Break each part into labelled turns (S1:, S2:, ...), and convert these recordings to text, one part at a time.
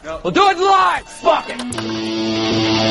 S1: We'll do it live! Fuck it!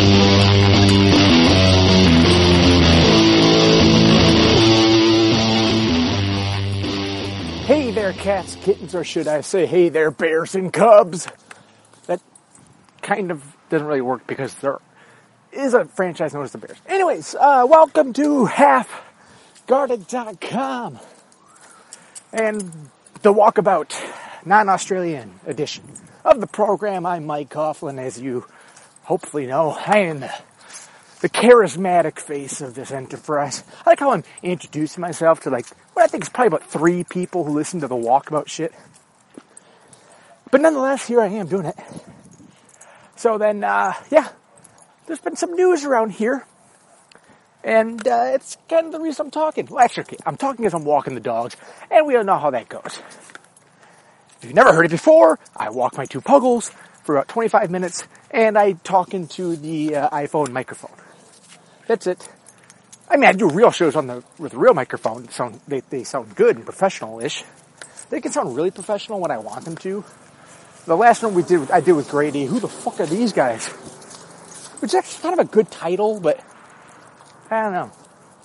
S2: Hey there, cats, kittens, or should I say, hey there, bears and cubs. That kind of doesn't really work because there is a franchise known as the Bears. Anyways, welcome to halfguarded.com and the Walkabout non-Australian edition of the program. I'm Mike Coughlin. As you hopefully know, I am the charismatic face of this enterprise. I like how I'm introducing myself to what I think is probably about 3 people who listen to the Walkabout shit. But nonetheless, here I am doing it. So then, there's been some news around here. And it's kind of the reason I'm talking. Well, actually, I'm talking as I'm walking the dogs, and we don't know how that goes. If you've never heard it before, I walk my 2 puggles for about 25 minutes, and I talk into the iPhone microphone. That's it. I mean, I do real shows with a real microphone. They sound good and professional-ish. They can sound really professional when I want them to. The last one I did with Grady, who the fuck are these guys? Which is actually kind of a good title, but I don't know.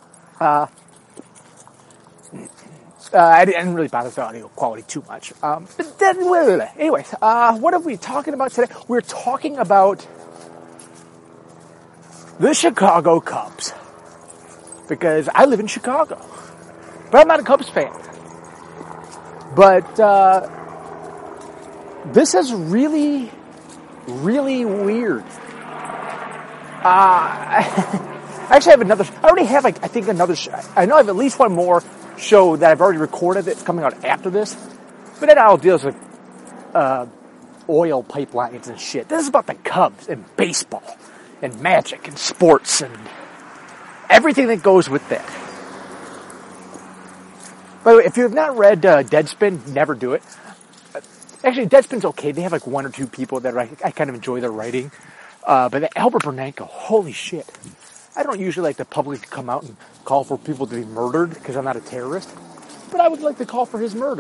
S2: I didn't really bother with the audio quality too much. But then, anyways, what are we talking about today? We're talking about the Chicago Cubs. Because I live in Chicago. But I'm not a Cubs fan. But this is really, really weird. I actually have another. I already have, another show. I know I have at least one more show that I've already recorded that's coming out after this. But that all deals with oil pipelines and shit. This is about the Cubs and baseball and magic and sports and everything that goes with that. By the way, if you have not read Deadspin, never do it. Actually, Deadspin's okay. They have 1 or 2 people that I kind of enjoy their writing. But Albert Bernanke, holy shit. I don't usually like the public to come out and call for people to be murdered because I'm not a terrorist. But I would like to call for his murder.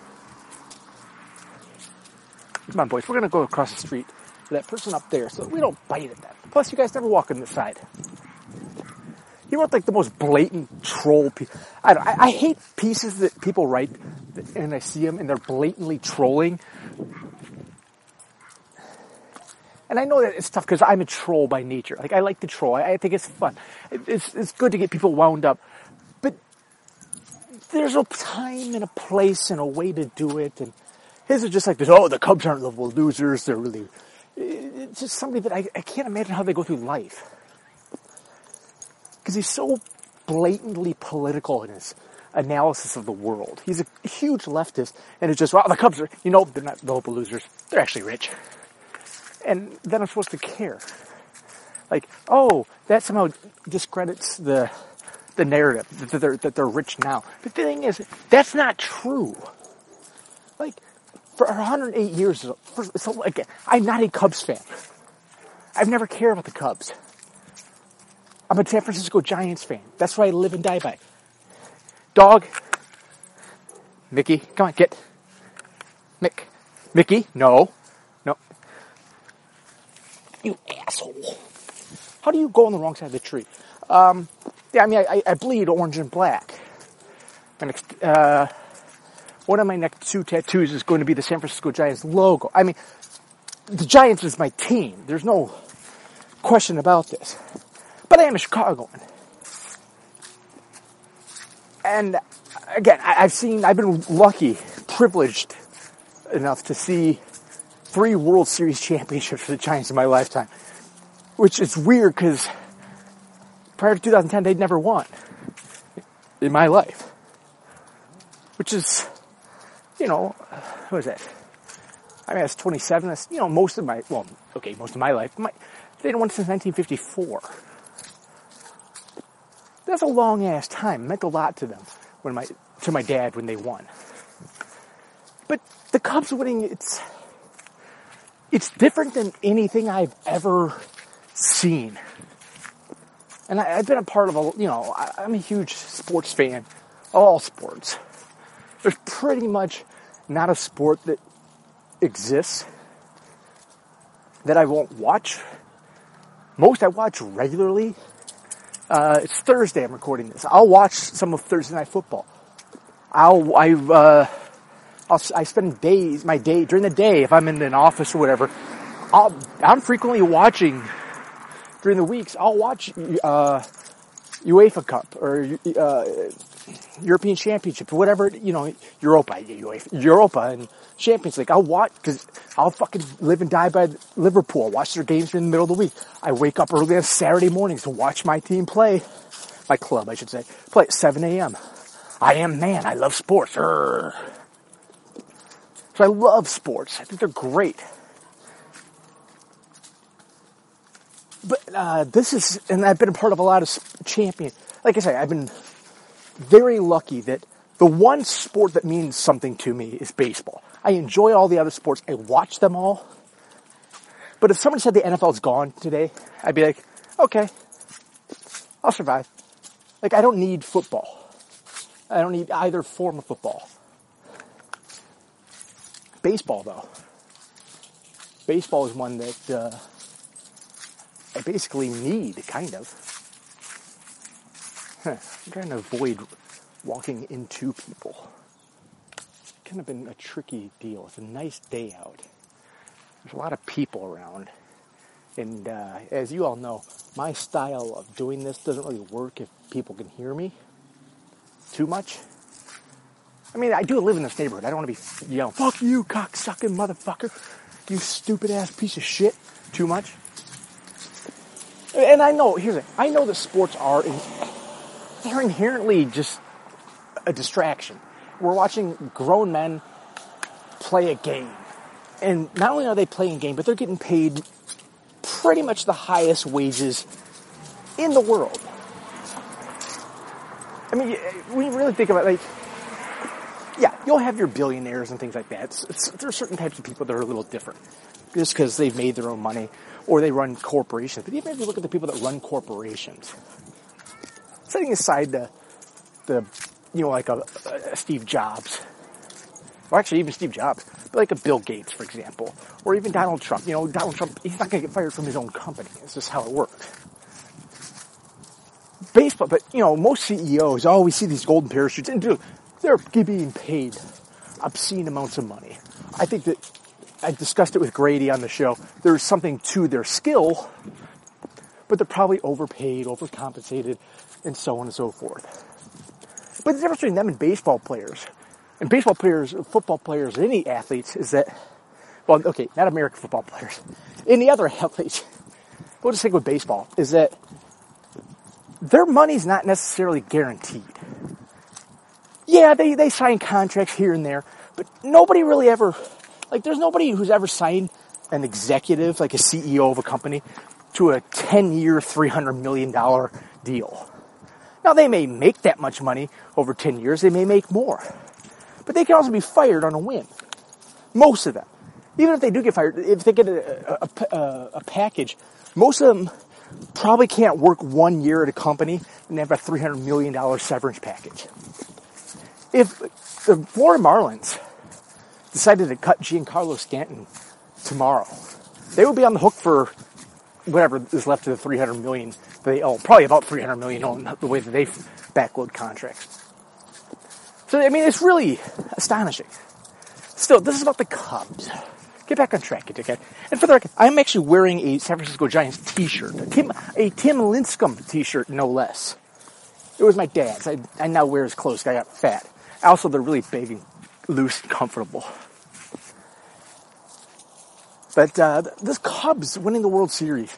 S2: Come on, boys. We're going to go across the street to that person up there so we don't bite at them. Plus, you guys never walk on this side. He wrote the most blatant troll piece. I hate pieces that people write and I see them and they're blatantly trolling. And I know that it's tough because I'm a troll by nature. I like to troll. I think it's fun. It's good to get people wound up. But there's a time and a place and a way to do it. And his is just like this, the Cubs aren't lovable losers. They're really... It's just somebody that I can't imagine how they go through life. Because he's so blatantly political in his analysis of the world. He's a huge leftist, and it's just, the Cubs are, they're not lovable losers. They're actually rich. And then I'm supposed to care. That somehow discredits the narrative that they're rich now. The thing is, that's not true. For 108 years, I'm not a Cubs fan. I've never cared about the Cubs. I'm a San Francisco Giants fan. That's what I live and die by. Dog. Mickey, come on, get. Mickey, no. You asshole. How do you go on the wrong side of the tree? I bleed orange and black. One of my next 2 tattoos is going to be the San Francisco Giants logo. The Giants is my team. There's no question about this. But I am a Chicagoan. And again, I've been lucky, privileged enough to see 3 World Series championships for the Giants in my lifetime. Which is weird because prior to 2010, they'd never won in my life. Which is, what is that? That's 27. That's, most of my life. They didn't win since 1954. That's a long-ass time. It meant a lot to them to my dad when they won. But the Cubs winning, it's different than anything I've ever seen. And I've been a part of I'm a huge sports fan, all sports. There's pretty much not a sport that exists that I won't watch. Most I watch regularly. It's Thursday I'm recording this. I'll watch some of Thursday Night Football. I spend my day during the day, if I'm in an office or whatever, I'm frequently watching during the weeks. I'll watch UEFA Cup or European Championship or whatever, Europa and Champions League. I'll watch because I'll fucking live and die by Liverpool. I'll watch their games in the middle of the week. I wake up early on Saturday mornings to watch my team play, my club, I should say, play at 7 a.m. I am man. I love sports. So I love sports. I think they're great. But and I've been a part of a lot of champions. Like I say, I've been very lucky that the one sport that means something to me is baseball. I enjoy all the other sports. I watch them all. But if someone said the NFL's gone today, I'd be like, okay, I'll survive. Like, I don't need football. I don't need either form of football. Baseball, though. Baseball is one that I basically need, kind of. I'm trying to avoid walking into people. It's kind of been a tricky deal. It's a nice day out. There's a lot of people around. And as you all know, my style of doing this doesn't really work if people can hear me too much. I mean, I do live in this neighborhood. I don't want to be yelling, fuck you, cocksucking motherfucker. You stupid ass piece of shit too much. And I know that sports they're inherently just a distraction. We're watching grown men play a game. And not only are they playing a game, but they're getting paid pretty much the highest wages in the world. I mean, when you really think about it, yeah, you'll have your billionaires and things like that. There are certain types of people that are a little different. Just because they've made their own money or they run corporations. But even if you look at the people that run corporations, setting aside like a Steve Jobs, or actually even Steve Jobs, but like a Bill Gates, for example, or even Donald Trump. Donald Trump, he's not going to get fired from his own company. It's just how it works. Baseball, but most CEOs, we see these golden parachutes, and dude, they're being paid obscene amounts of money. I think that I discussed it with Grady on the show. There's something to their skill, but they're probably overpaid, overcompensated, and so on and so forth. But the difference between them and baseball players, football players, and any athletes is that, well, okay, not American football players, any other athletes, we'll just stick with baseball, is that their money's not necessarily guaranteed. Yeah, they sign contracts here and there, but nobody really ever, there's nobody who's ever signed an executive, like a CEO of a company, to a 10-year, $300 million deal. Now, they may make that much money over 10 years. They may make more. But they can also be fired on a whim. Most of them. Even if they do get fired, if they get a package, most of them probably can't work 1 year at a company and have a $300 million severance package. If the Florida Marlins decided to cut Giancarlo Stanton tomorrow, they would be on the hook for whatever is left of the $300 million they owe. Probably about $300 million on the way that they backload contracts. So, I mean, it's really astonishing. Still, this is about the Cubs. Get back on track, you dickhead. And for the record, I'm actually wearing a San Francisco Giants t-shirt. A Tim Lincecum t-shirt, no less. It was my dad's. I now wear his clothes. I got fat. Also, they're really big and loose and comfortable. But this Cubs winning the World Series.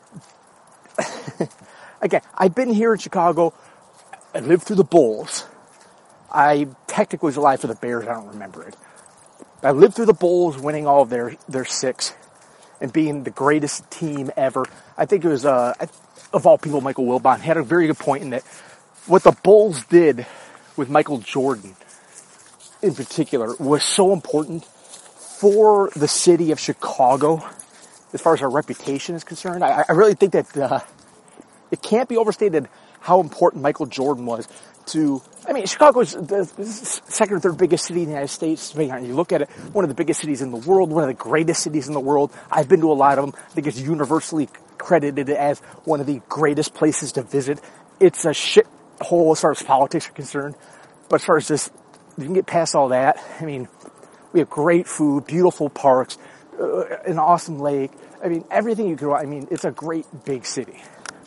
S2: Again, I've been here in Chicago. I lived through the Bulls. I technically was alive for the Bears. I don't remember it. I lived through the Bulls winning all of their six and being the greatest team ever. I think it was, of all people, Michael Wilbon had a very good point in that what the Bulls did with Michael Jordan in particular was so important for the city of Chicago as far as our reputation is concerned. I really think that it can't be overstated how important Michael Jordan was to I mean, Chicago's the second or third biggest city in the United States. Depending on how you look at it, one of the biggest cities in the world, one of the greatest cities in the world. I've been to a lot of them. I think it's universally credited as one of the greatest places to visit. It's a shit hole as far as politics are concerned. But as far as this, you can get past all that. I mean, we have great food, beautiful parks, an awesome lake. I mean, everything you could want. I mean, it's a great big city.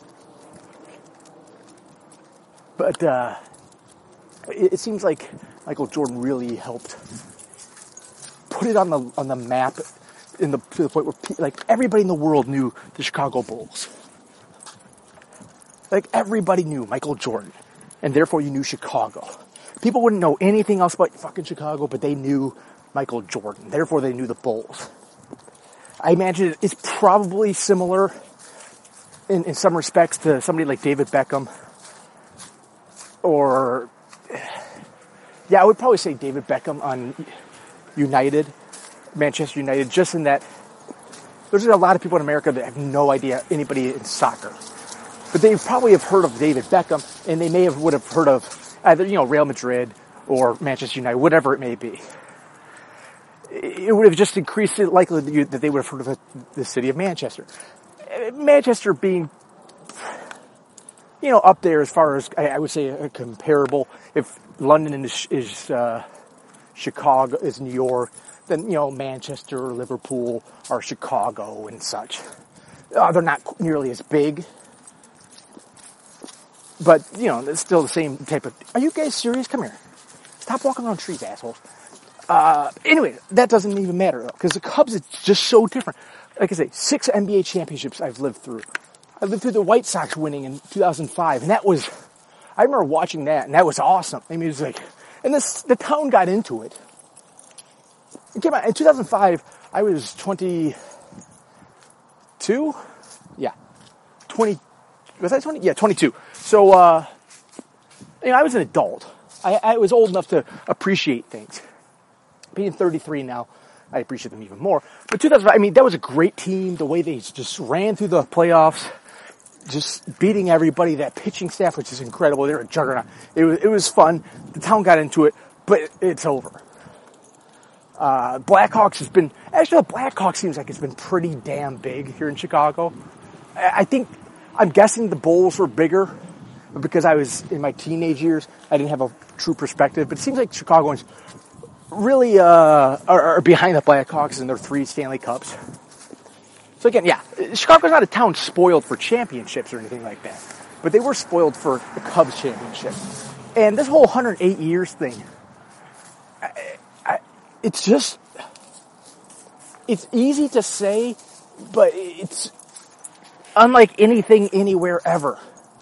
S2: But, it seems like Michael Jordan really helped put it on the map to the point where like everybody in the world knew the Chicago Bulls. Like everybody knew Michael Jordan, and therefore you knew Chicago. People wouldn't know anything else about fucking Chicago, but they knew Michael Jordan. Therefore they knew the Bulls. I imagine it's probably similar in some respects to somebody like David Beckham, or yeah, I would probably say David Beckham on United, Manchester United, just in that there's a lot of people in America that have no idea anybody in soccer. But they probably have heard of David Beckham, and they would have heard of either, Real Madrid or Manchester United, whatever it may be. It would have just increased the likelihood that they would have heard of the city of Manchester. Manchester being, up there as far as, I would say, comparable. If London is Chicago, is New York, then, Manchester or Liverpool or Chicago and such. They're not nearly as big. But, it's still the same type of... Are you guys serious? Come here. Stop walking around trees, assholes. Anyway, that doesn't even matter, though, because the Cubs is just so different. Like I say, 6 NBA championships I've lived through. I lived through the White Sox winning in 2005, and that was... I remember watching that, and that was awesome. I mean, it was like... And the town got into it. It came out... In 2005, I was 22? Yeah. 20... Was I 20? Yeah, 22. So, I was an adult. I was old enough to appreciate things. Being 33 now, I appreciate them even more. But 2005, that was a great team. The way they just ran through the playoffs, just beating everybody. That pitching staff, which is incredible. They're a juggernaut. It was fun. The town got into it, but it's over. Blackhawks has been... Actually, the Blackhawks seems like it's been pretty damn big here in Chicago. I'm guessing the Bulls were bigger because I was in my teenage years. I didn't have a true perspective, but it seems like Chicagoans really are behind the Blackhawks in their 3 Stanley Cups. So again, yeah, Chicago's not a town spoiled for championships or anything like that, but they were spoiled for the Cubs championship. And this whole 108 years thing, it's easy to say, but it's unlike anything anywhere ever.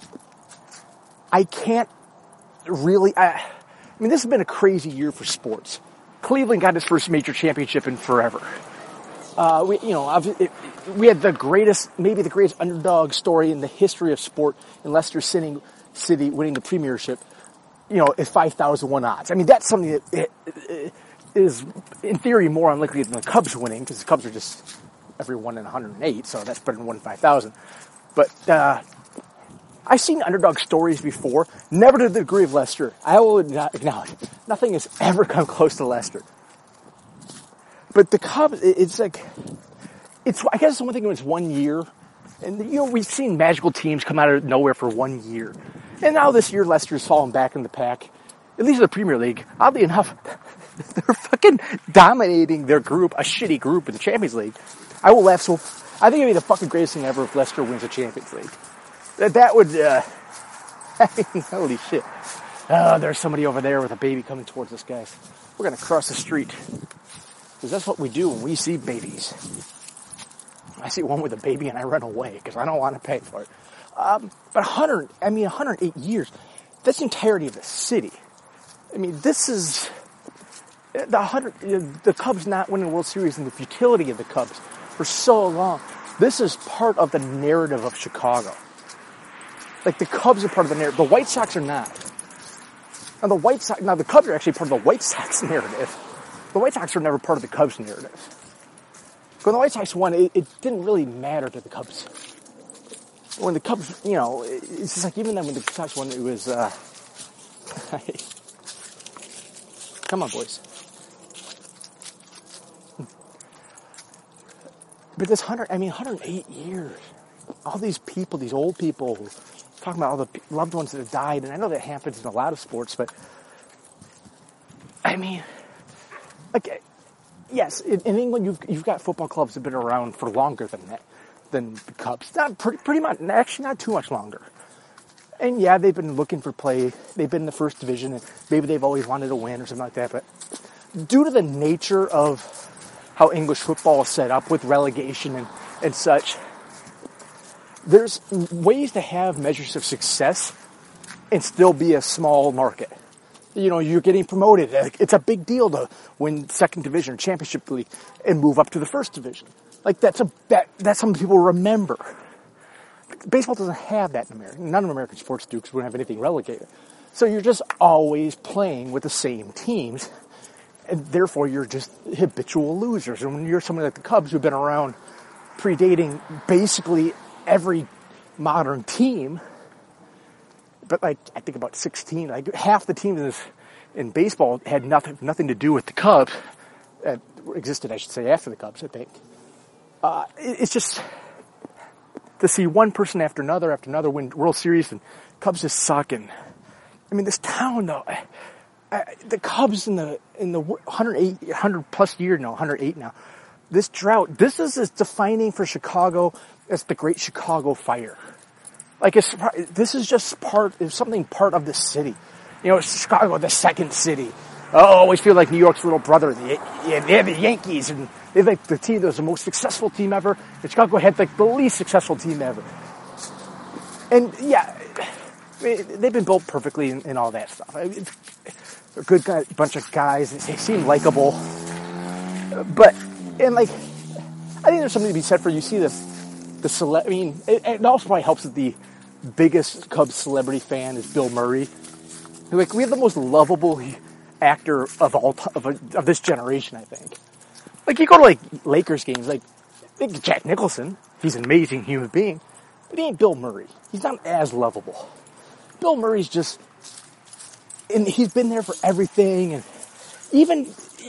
S2: I can't really... this has been a crazy year for sports. Cleveland got its first major championship in forever. We had maybe the greatest underdog story in the history of sport in Leicester City winning the premiership, at 5,001 odds. That's something that is, in theory, more unlikely than the Cubs winning, because the Cubs are just every 1 in 108, so that's better than 1 in 5,000. But I've seen underdog stories before, never to the degree of Leicester. I will acknowledge, nothing has ever come close to Leicester. But the Cubs, I guess it's one thing when it's 1 year, and we've seen magical teams come out of nowhere for 1 year. And now this year, Leicester's fallen back in the pack, at least in the Premier League. Oddly enough, they're fucking dominating their group, a shitty group in the Champions League. I will laugh I think it'd be the fucking greatest thing ever if Leicester wins the Champions League. That would, holy shit. There's somebody over there with a baby coming towards us, guys. We're gonna cross the street. Because that's what we do when we see babies. I see one with a baby and I run away because I don't want to pay for it. But 108 years. That's the entirety of the city. This is the Cubs not winning the World Series and the futility of the Cubs for so long. This is part of the narrative of Chicago. Like, the Cubs are part of the narrative. The White Sox are not. Now, the Cubs are actually part of the White Sox narrative. The White Sox were never part of the Cubs narrative. When the White Sox won, it didn't really matter to the Cubs. When the Cubs, it's just like, even then when the Sox won, it was, Come on, boys. But this 108 years. All these people, these old people, talking about all the loved ones that have died, and I know that happens in a lot of sports, but I mean, like, yes, in England you've got football clubs that have been around for longer than that, than the Cubs. Not pretty much, actually not too much longer. And yeah, they've been looking for play. They've been in the first division, and maybe they've always wanted to win or something like that. But due to the nature of how English football is set up with relegation and such, there's ways to have measures of success and still be a small market. You know, you're getting promoted. It's a big deal to win second division or championship league and move up to the first division. Like that's something people remember. Baseball doesn't have that in America. None of American sports do because we don't have anything relegated. So you're just always playing with the same teams, and therefore you're just habitual losers. And when you're someone like the Cubs who've been around predating basically every modern team, but like I think about 16, like half the teams in baseball had nothing to do with the Cubs. Existed, I should say, after the Cubs, I think. It's just to see one person after another win World Series, and Cubs just suck. And I mean, this town though, the Cubs in the 100 plus year now, 108 now. This drought, this is as defining for Chicago as the Great Chicago Fire. Like this is just part of the city. You know, Chicago, the second city. I always feel like New York's little brother. They have the Yankees, and they like the team that was the most successful team ever. And Chicago had like the least successful team ever. And yeah, they've been built perfectly and all that stuff. A good bunch of guys. They seem likable. But, and like, I think there's something to be said for, you see I mean, it also probably helps that the biggest Cubs celebrity fan is Bill Murray. Like, we have the most lovable actor of this generation, I think. Like, you go to like Lakers games, like Jack Nicholson, he's an amazing human being, but he ain't Bill Murray. He's not as lovable. Bill Murray's just, and he's been there for everything, and even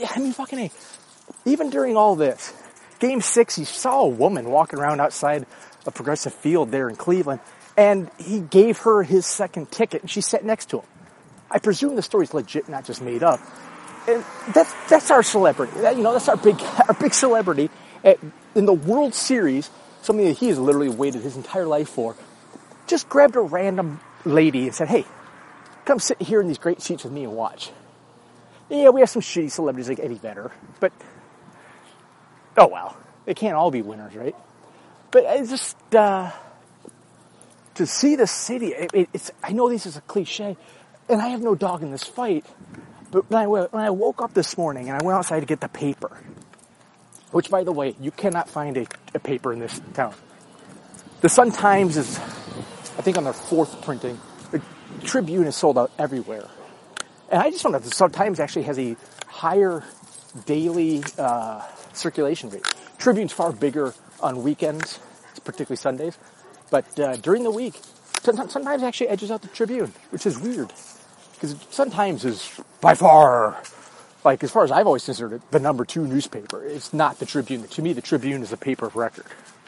S2: during all this, Game 6, he saw a woman walking around outside a Progressive Field there in Cleveland, and he gave her his second ticket, and she sat next to him. I presume the story's legit, not just made up. And that's our celebrity. That's our big celebrity in the World Series, something that he has literally waited his entire life for. Just grabbed a random lady and said, "Hey, come sit here in these great seats with me and watch." Yeah, we have some shitty celebrities like Eddie Vedder, but oh well, they can't all be winners, right? But it's just to see the city. I know this is a cliche, and I have no dog in this fight. But when I woke up this morning and I went outside to get the paper, which, by the way, you cannot find a paper in this town. The Sun-Times is, I think, on their 4th printing. The Tribune is sold out everywhere. And I just found out the Sun-Times actually has a higher daily circulation rate. Tribune's far bigger on weekends, particularly Sundays. But during the week, Sun-Times actually edges out the Tribune, which is weird. Because Sun-Times is by far, like, as far as I've always considered it, the number 2 newspaper. It's not the Tribune. To me, the Tribune is a paper of record.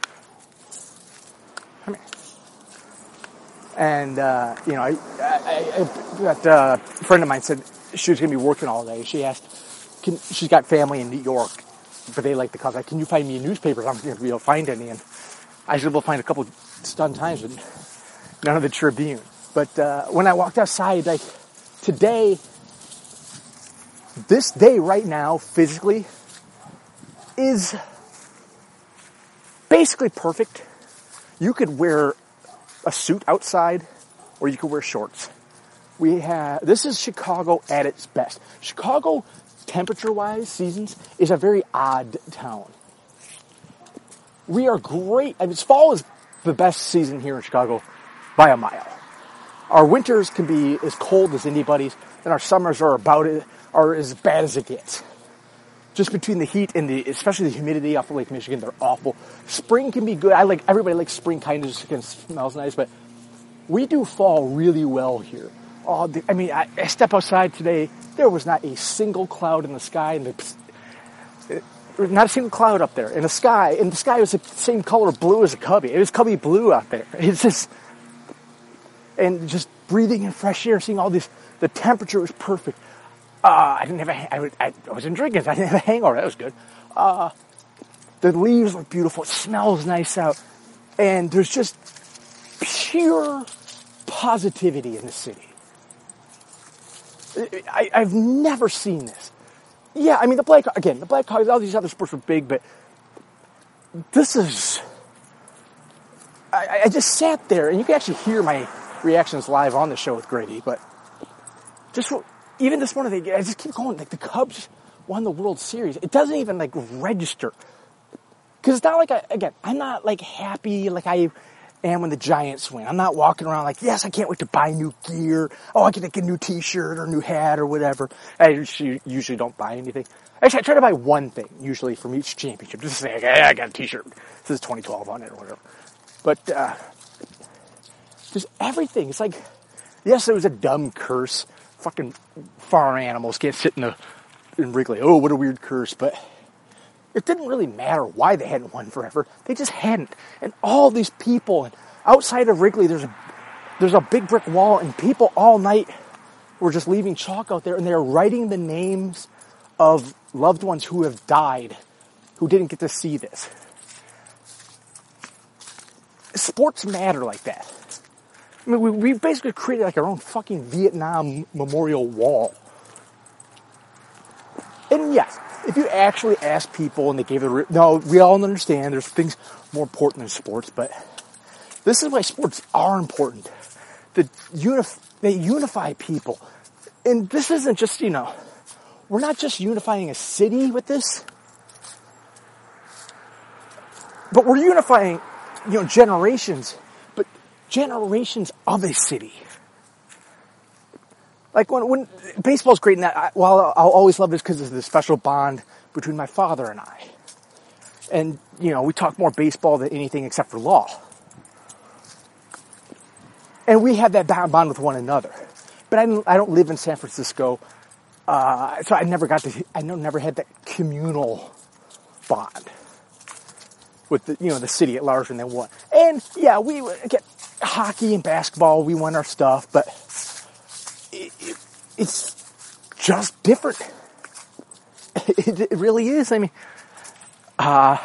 S2: And, I got a friend of mine said she was going to be working all day. She asked, she's got family in New York, but they like the Cubs. Like, can you find me a newspaper? I'm not going to be able to find any. And I was able to find a couple Sun-Times, but none of the Tribune. But when I walked outside, like, today, this day right now, physically, is basically perfect. You could wear a suit outside, or you could wear shorts. This is Chicago at its best. Chicago, temperature-wise, seasons, is a very odd town. We are great. I mean, fall is the best season here in Chicago by a mile. Our winters can be as cold as anybody's, and our summers are as bad as it gets. Just between the heat and especially the humidity off of Lake Michigan, they're awful. Spring can be good. Everybody likes spring, kind of just smells nice, but we do fall really well here. I step outside today, there was not a single cloud in the sky, not a single cloud up there in the sky, and the sky was the same color blue as a cubby. It was cubby blue out there. It's just, and just breathing in fresh air, seeing all this, the temperature was perfect. I wasn't drinking, I didn't have a hangover, that was good. The leaves look beautiful, it smells nice out, and there's just pure positivity in the city. I've never seen this. Yeah, I mean, the Blackhawks, all these other sports were big, but this is, I just sat there, and you can actually hear my reactions live on the show with Grady, but even this morning, I just keep going, like, the Cubs won the World Series. It doesn't even, like, register. Because it's not like, I'm not, like, happy like I am when the Giants win. I'm not walking around like, yes, I can't wait to buy new gear. Oh, I can get a new t-shirt or new hat or whatever. I usually don't buy anything. Actually, I try to buy one thing, usually, from each championship. Just to say, okay, I got a t-shirt. This is 2012 on it or whatever. But, just everything. It's like, yes, it was a dumb curse. Fucking farm animals can't sit in Wrigley. Oh, what a weird curse. But it didn't really matter why they hadn't won forever. They just hadn't. And all these people, and outside of Wrigley, there's a big brick wall, and people all night were just leaving chalk out there, and they're writing the names of loved ones who have died, who didn't get to see this. Sports matter like that. I mean, we basically created like our own fucking Vietnam memorial wall. And yes, if you actually ask people and they gave it no, we all understand there's things more important than sports, but this is why sports are important. They unify people. And this isn't just, we're not just unifying a city with this, but we're unifying, generations. Generations of a city. Like when baseball's great, and I'll always love this because it's the special bond between my father and I. And, we talk more baseball than anything except for law. And we have that bond with one another. But I don't live in San Francisco, so I never had that communal bond with the city at large when they won. And yeah, we get hockey and basketball, we won our stuff, but it's just different. It really is. I mean, I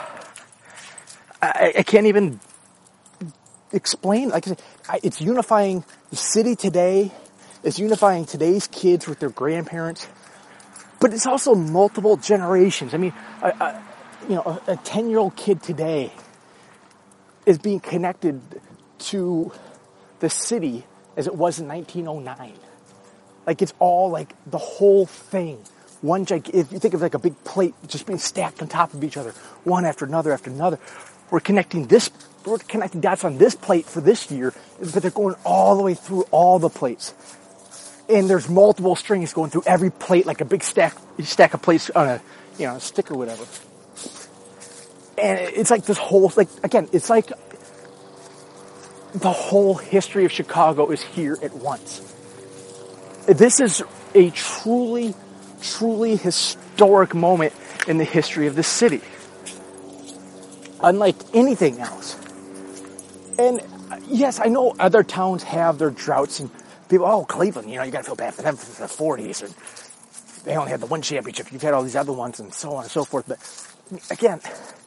S2: can't even explain. Like I said, it's unifying the city today. It's unifying today's kids with their grandparents, but it's also multiple generations. I mean, a 10-year-old kid today is being connected to the city as it was in 1909. Like, it's all like the whole thing. If you think of like a big plate just being stacked on top of each other, one after another after another, we're connecting dots on this plate for this year, but they're going all the way through all the plates. And there's multiple strings going through every plate, like a big stack of plates on a stick or whatever. And it's like this whole, it's like the whole history of Chicago is here at once. This is a truly, truly historic moment in the history of the city. Unlike anything else. And yes, I know other towns have their droughts and people, Cleveland, you gotta feel bad for them for the 40s. And they only had the one championship. You've had all these other ones and so on and so forth. But again,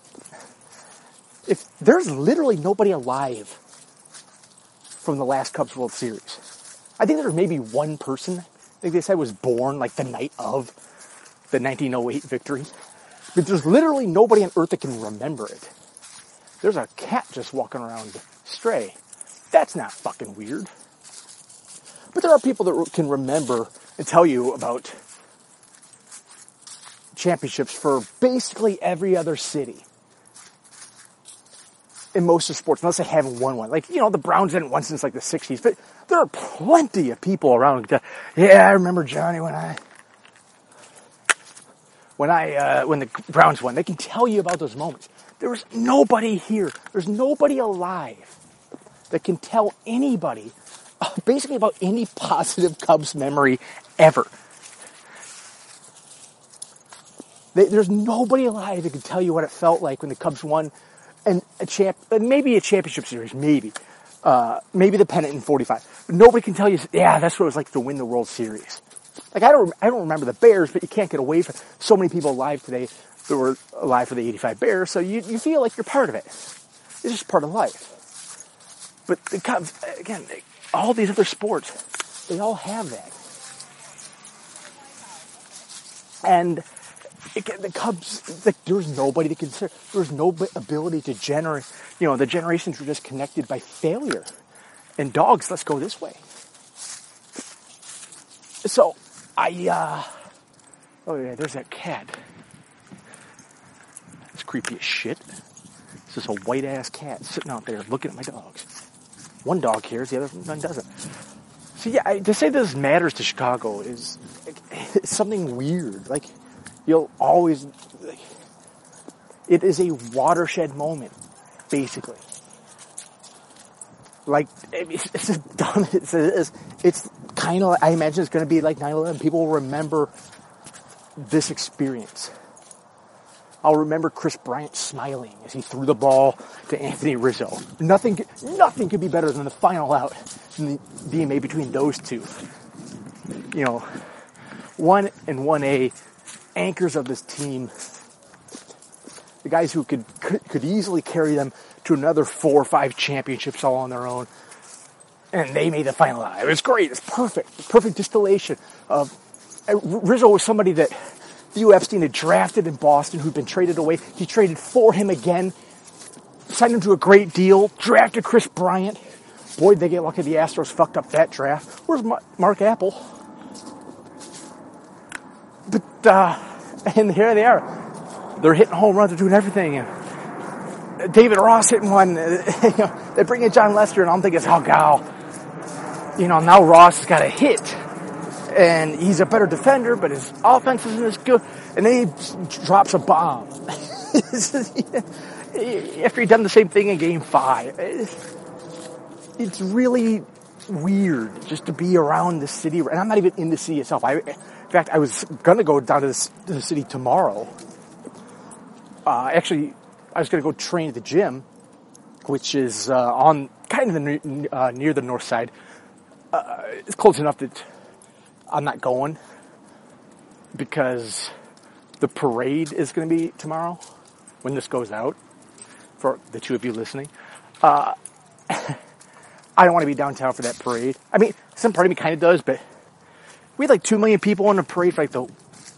S2: if there's literally nobody alive from the last Cubs World Series. I think there was maybe one person, I think they said was born like the night of the 1908 victory. But there's literally nobody on earth that can remember it. There's a cat just walking around stray. That's not fucking weird. But there are people that can remember and tell you about championships for basically every other city in most of sports, unless they haven't won one. Like, the Browns hadn't won since like the 60s, but there are plenty of people around. Yeah, I remember Johnny when the Browns won. They can tell you about those moments. There was nobody here. There's nobody alive that can tell anybody basically about any positive Cubs memory ever. There's nobody alive that can tell you what it felt like when the Cubs won maybe a championship series, maybe the pennant in '45. But nobody can tell you, yeah, that's what it was like to win the World Series. Like I don't remember the Bears, but you can't get away from so many people alive today that were alive for the '85 Bears. So you feel like you're part of it. It's just part of life. But the Cubs, again, all these other sports, they all have that. And the Cubs, like, there was nobody to consider. There was no ability to generate. The generations were just connected by failure. And dogs, let's go this way. So, oh yeah, there's that cat. It's creepy as shit. It's just a white ass cat sitting out there looking at my dogs. One dog cares, the other one doesn't. So yeah, to say this matters to Chicago is it's something weird. Like, you'll always, it is a watershed moment, basically. Like, it's just dumb. It's kind of, I imagine it's going to be like 9/11. People will remember this experience. I'll remember Chris Bryant smiling as he threw the ball to Anthony Rizzo. Nothing could be better than the final out in the DMA between those two. 1 and 1A, anchors of this team. The guys who could easily carry them to another 4 or 5 championships all on their own. And they made the final out. It was great. It's perfect. Perfect distillation of... Rizzo was somebody that Theo Epstein had drafted in Boston, who'd been traded away. He traded for him again, signed him to a great deal, drafted Chris Bryant. Boy, did they get lucky the Astros fucked up that draft. Where's Mark Apple? But, and here they are. They're hitting home runs, they're doing everything. And David Ross hitting one. They bring in John Lester, and I'm thinking, oh, God. Now Ross has got a hit. And he's a better defender, but his offense isn't as good. And then he drops a bomb. After he'd done the same thing in Game 5. It's really weird just to be around the city. And I'm not even in the city itself. In fact, I was going to go down to the city tomorrow. Actually, I was going to go train at the gym, which is on kind of near the north side. It's close enough that I'm not going because the parade is going to be tomorrow when this goes out, for the two of you listening. I don't want to be downtown for that parade. I mean, some part of me kind of does, but we had like 2 million people on the parade for like the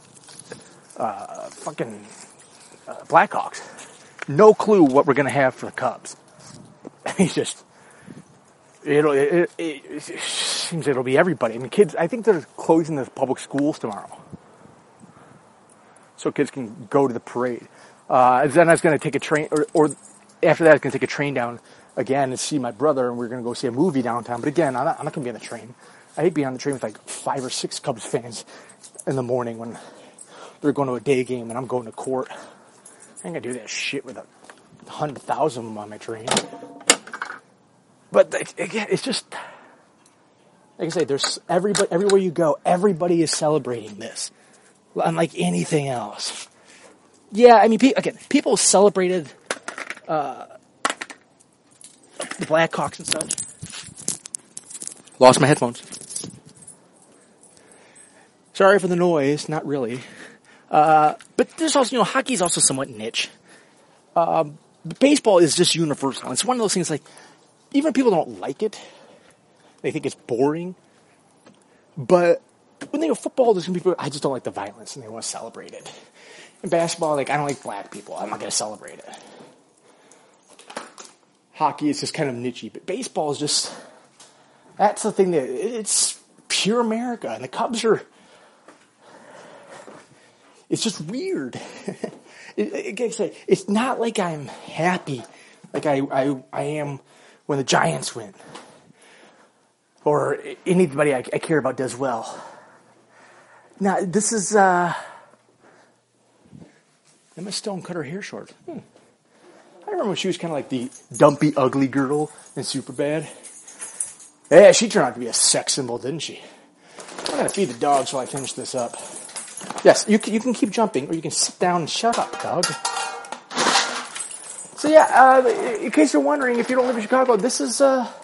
S2: fucking Blackhawks. No clue what we're going to have for the Cubs. It's just... It seems it'll be everybody. I mean, kids, I think they're closing the public schools tomorrow. So kids can go to the parade. Then I was going to take a train, or after that I was going to take a train down again and see my brother, and we're going to go see a movie downtown. But again, I'm not going to be on the train. I hate being on the train with like 5 or 6 Cubs fans in the morning when they're going to a day game and I'm going to court. I ain't going to do that shit with 100,000 of them on my train. But again, it's just, like I say, there's everybody, everywhere you go, everybody is celebrating this, unlike anything else. Yeah, I mean, people celebrated the Blackhawks and such. Lost my headphones. Sorry for the noise, not really. But there's also, hockey's also somewhat niche. Baseball is just universal. It's one of those things like, even if people don't like it, they think it's boring. But when they go football, there's going to be people, I just don't like the violence, and they want to celebrate it. In basketball, I don't like black people. I'm not going to celebrate it. Hockey is just kind of niche-y. But baseball is just, that's the thing that, it's pure America. And the Cubs are, it's just weird. It's not like I'm happy like I am when the Giants win, or anybody I care about does well. Now, this is, Emma Stone cut her hair short. I remember when she was kind of like the dumpy, ugly girl in Superbad. Yeah, she turned out to be a sex symbol, didn't she? I'm going to feed the dogs while I finish this up. Yes, you can keep jumping, or you can sit down and shut up, dog. So yeah, in case you're wondering, if you don't live in Chicago, this is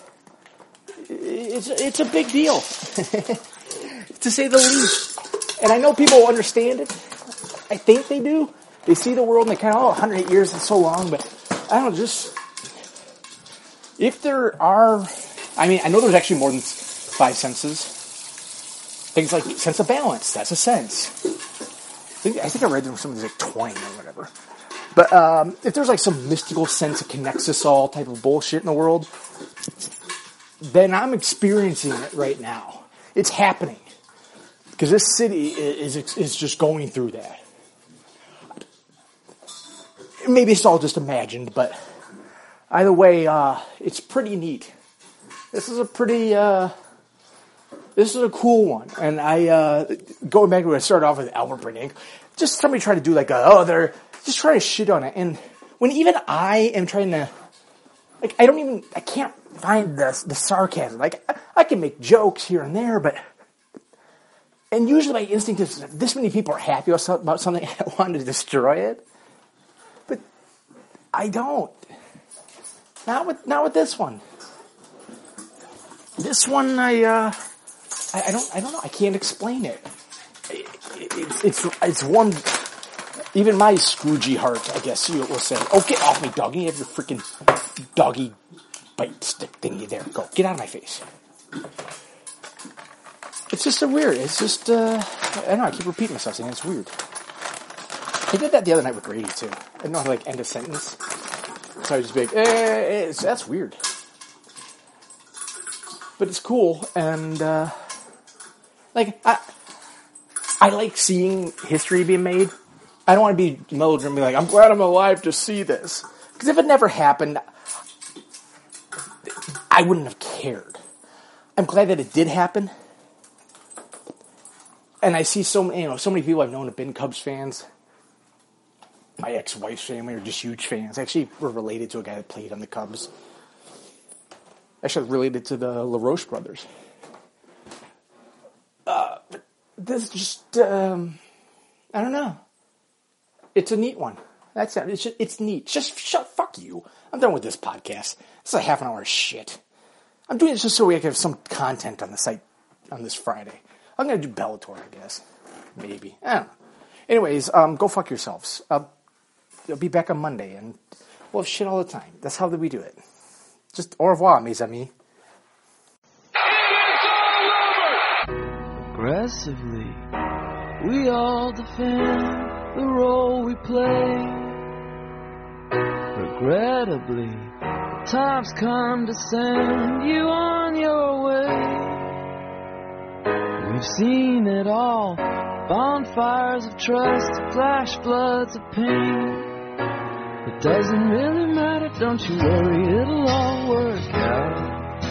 S2: it's a big deal, to say the least. And I know people understand it. I think they do. They see the world and they kind of, 108 years is so long, but I don't know, just, if there are, I mean, I know there's actually more than 5 senses. Things like sense of balance, that's a sense. I think I read there was something like 20 or whatever. But if there's like some mystical sense that connects us all type of bullshit in the world, then I'm experiencing it right now. It's happening. Because this city is just going through that. Maybe it's all just imagined, but either way, it's pretty neat. This is a cool one. And going back to what I started off with Albert Brink, just somebody tried to do like they're just trying to shit on it. And when even I am trying to, like, I can't find the sarcasm. Like, I can make jokes here and there, and usually my instinct is, this many people are happy about something, I want to destroy it. But I don't. Not with this one. This one, I don't know. I can't explain it. It's one. Even my Scroogey heart, I guess you will say, "Oh, get off me, doggy! You have your freaking doggy bite stick thingy there. Go, get out of my face." It's just so weird. It's just, I don't know, I keep repeating myself saying it's weird. I did that the other night with Grady, too. I didn't know how to, like, end a sentence. So I was just be like, that's weird. But it's cool, and, like, I like seeing history being made. I don't want to be melodramatic, like, I'm glad I'm alive to see this. Because if it never happened, I wouldn't have cared. I'm glad that it did happen. And I see so many people I've known have been Cubs fans. My ex-wife's family are just huge fans. Actually, we're related to a guy that played on the Cubs. Actually, related to the LaRoche brothers. This just, I don't know. It's a neat one. That's it. It's neat. Fuck you. I'm done with this podcast. This is a half an hour of shit. I'm doing this just so we can have some content on the site on this Friday. I'm going to do Bellator, I guess. Maybe. I don't know. Anyways, go fuck yourselves. I'll be back on Monday, and we'll have shit all the time. That's how we do it. Just au revoir, mes amis.
S3: Aggressively, we all defend the role we play. Regrettably, the time's come to send you on your way. We've seen it all, bonfires of trust, flash floods of pain. It doesn't really matter, don't you worry, it'll all work out.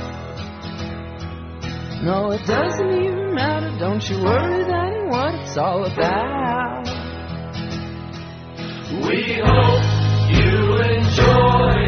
S3: No, it doesn't even matter, don't you worry, that ain't what it's all about. We hope you enjoy